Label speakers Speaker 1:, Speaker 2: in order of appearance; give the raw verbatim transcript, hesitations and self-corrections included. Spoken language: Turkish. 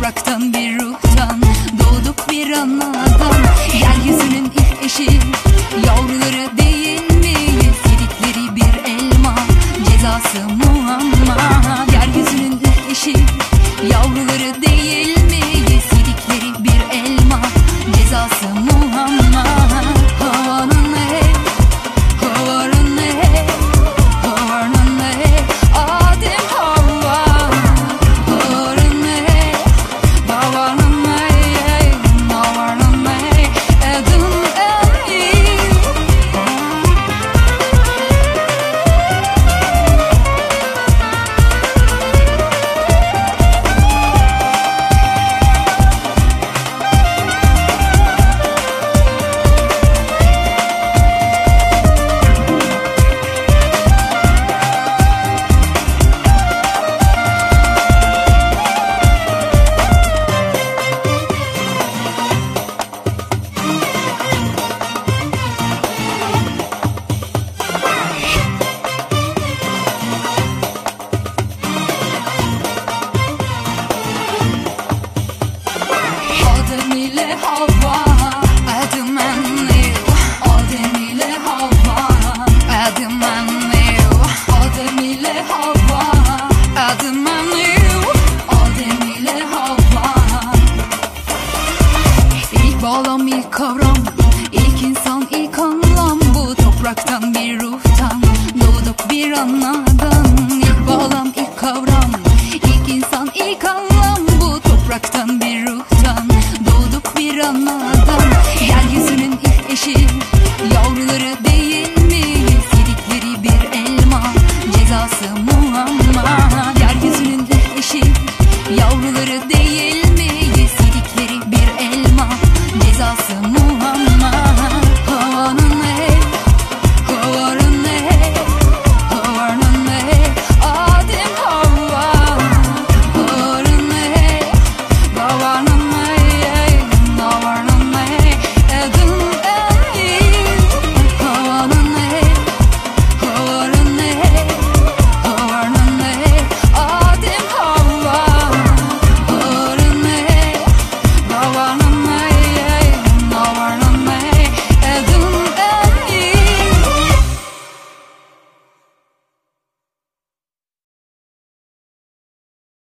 Speaker 1: topraktan bir ruhtan, doğduk bir anadan. Yeryüzünün ilk eşi, yavruları değil miyiz? Yedikleri bir elma, cezası muamma. Yeryüzünün ilk eşi, yavruları değil miyiz? Yedikleri bir elma, cezası muamma. Havanın ne, havanın ne, havanın ne, Adem Havva. Havanın ne, havanın ne, havanın ne, Adam Eve. Adem ile Havva, Adam and Eve. Adem ile Havva, Adam and Eve. Adem ile Havva, Adam and Eve. Adem ile Havva. İlk bağlam, ilk kavram, ilk insan, ilk anlam. Bu topraktan bir ruhtan, doğduk bir anadan. İlk bağlam, ilk kavram, ilk insan, ilk anlam. Bu topraktan